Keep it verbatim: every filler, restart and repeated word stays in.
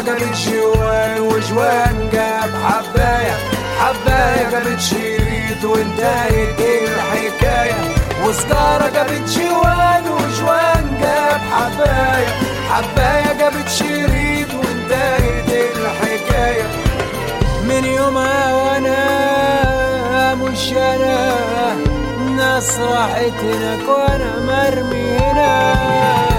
جابت جوان وجوان جاب حباية، حباية جابت شريط وانتهت الحكاية. وسجارة جابت جوان وجوان جاب حباية، حباية جابت شريط وانتهت الحكاية. من يومها وانا مش انا، الناس راحت هناك وانا مرمي هنا.